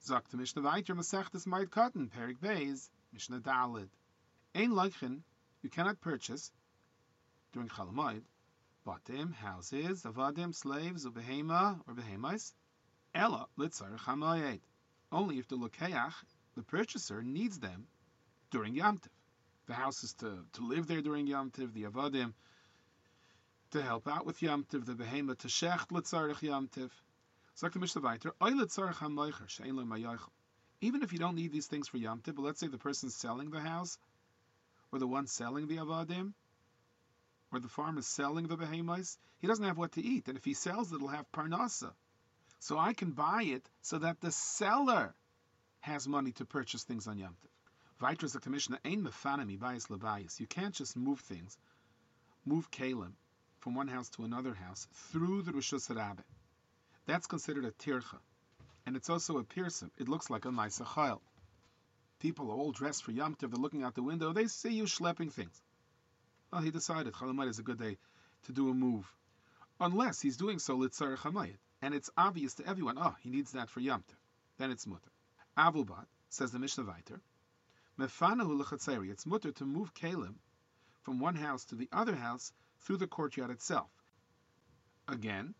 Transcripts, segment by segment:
Sagt the Mishnah weiter, Masechtes Moed Katan, Perik Beis, Mishnah Daled. Ein Leichen, you cannot purchase during Chol Hamoed, batim, houses, avadim, slaves, ubehema, or behemais, ella, litzarech hamoed. Only if the lokeach, the purchaser, needs them during Yom Tov. The house is to live there during Yom Tov, the avadim to help out with Yom Tov, the behema to shecht litzarech Yom Tov. Sagt the Mishnah weiter, oy litzarech hamoicher, she'en lo mayochel. Even if you don't need these things for Yom Tov, but let's say the person selling the house, or the one selling the avadim, or the farmer selling the behemais, he doesn't have what to eat, and if he sells it, it'll have parnasa. So I can buy it so that the seller has money to purchase things on Yom Tov. Weiter is the commissioner, ein mefanim ibayis lebayis. You can't just move things, move kalim, from one house to another house through the Rishus Rabbah. That's considered a tircha, and it's also a pirsum. It looks like a ma'aser chayil. People are all dressed for Yom Tov, they're looking out the window, they see you schlepping things. Well, he decided Chol Hamoed is a good day to do a move. Unless he's doing so litzarech hamoed, and it's obvious to everyone, oh, he needs that for Yom Tov. Then it's mutter. Avulbat, says the Mishnah weiter, mefanahu lechatzeri, it's mutter to move kalim from one house to the other house through the courtyard itself. Again,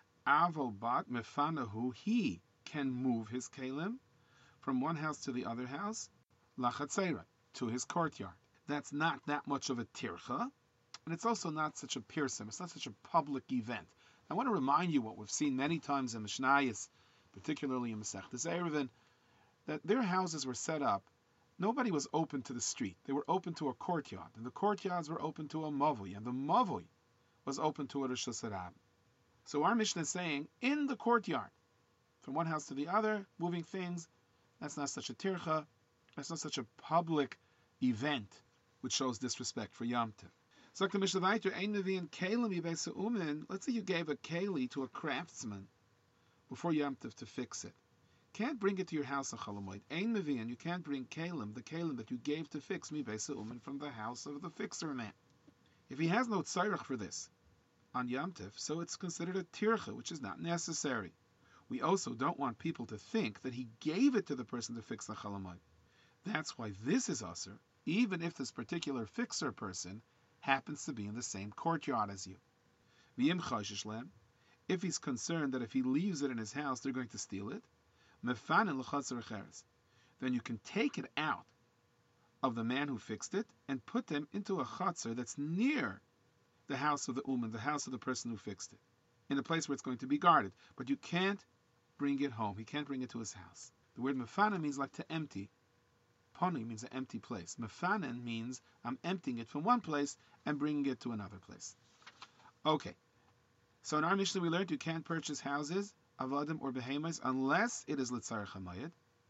avulbat mefanahu, he can move his kalim from one house to the other house, lachatzera, to his courtyard. That's not that much of a tircha, and it's also not such a pirsum. It's not such a public event. I want to remind you what we've seen many times in Mishnayos, particularly in Masechtas Eruvin, that their houses were set up. Nobody was open to the street. They were open to a courtyard, and the courtyards were open to a mavui, and the mavui was open to a Rishus Rabbah. So our Mishnah is saying, in the courtyard, from one house to the other, moving things, that's not such a tircha, that's not such a public event, which shows disrespect for Yom Tov. So the Mishnah weiter, ein mevi'in kelim yibeis ha'umin. Let's say you gave a keli to a craftsman before Yom Tov to fix it. Can't bring it to your house on Chol Hamoed. Ein mevi'in, you can't bring kelim, the kelim that you gave to fix mibeis ha'umin, from the house of the fixer man. If he has no tzarech for this on Yom Tov, so it's considered a tircha, which is not necessary. We also don't want people to think that he gave it to the person to fix the Chol Hamoed. That's why this is usher, even if this particular fixer person happens to be in the same courtyard as you. V'im choshesh lem, if he's concerned that if he leaves it in his house, they're going to steal it, mefanin l'chatzer acheres, then you can take it out of the man who fixed it and put them into a chatzer that's near the house of the uman, the house of the person who fixed it, in a place where it's going to be guarded. But you can't bring it home. He can't bring it to his house. The word mefanin means like to empty. Poni means an empty place. Mefanin means I'm emptying it from one place and bringing it to another place. Okay. So in our Mishnah we learned you can't purchase houses, avadim or behemoths, unless it is litzarech hamoed,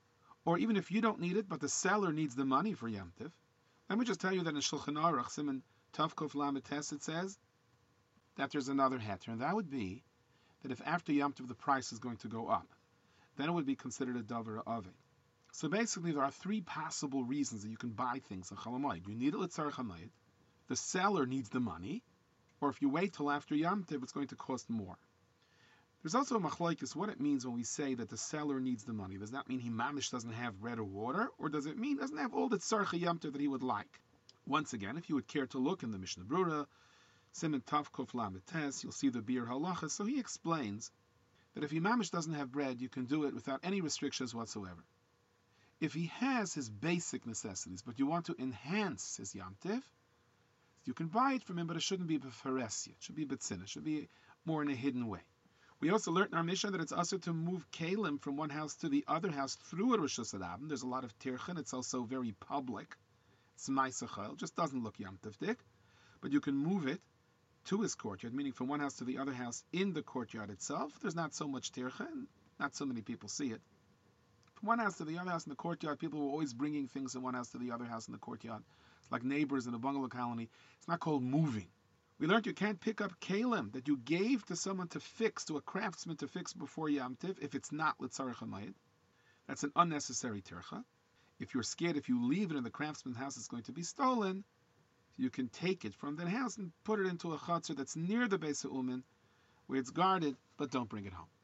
or even if you don't need it, but the seller needs the money for Yom Tov. Let me just tell you that in Shulchan Aruch, Siman Tav Kuf Lamed Tes, it says that there's another heter, and that would be that if after Yom Tov the price is going to go up, then it would be considered a davar aved. So basically, there are three possible reasons that you can buy things on Chol Hamoed. You need it litzarech hamoed, the seller needs the money, or if you wait till after Yom Tov, it's going to cost more. There's also a machlokes what it means when we say that the seller needs the money. Does that mean he mamish doesn't have bread or water, or does it mean doesn't have all the tzarcha Yom Tov that he would like? Once again, if you would care to look in the Mishnah Brura, Siman Tav Kuf Lamed Tes, you'll see the Bir Halacha. So he explains that if he mamish doesn't have bread, you can do it without any restrictions whatsoever. If he has his basic necessities, but you want to enhance his Yom Tov, you can buy it from him, but it shouldn't be b'faresia. It should be b'tzina. It should be more in a hidden way. We also learned in our Mishnah that it's also to move kalim from one house to the other house through a Rishus Rabbah. There's a lot of tircha. It's also very public. It's ma'aser chayil. Just doesn't look Yom Tovdik. But you can move it to his courtyard, meaning from one house to the other house in the courtyard itself. There's not so much tircha, and not so many people see it. From one house to the other house in the courtyard, people were always bringing things from one house to the other house in the courtyard. It's like neighbors in a bungalow colony. It's not called moving. We learned you can't pick up kalim that you gave to someone to fix, to a craftsman to fix before Yom Tov, if it's not litzarech hamoed. That's an unnecessary tircha. If you're scared if you leave it in the craftsman's house it's going to be stolen, you can take it from that house and put it into a chatzar that's near the Beis Ha'umin, where it's guarded, but don't bring it home.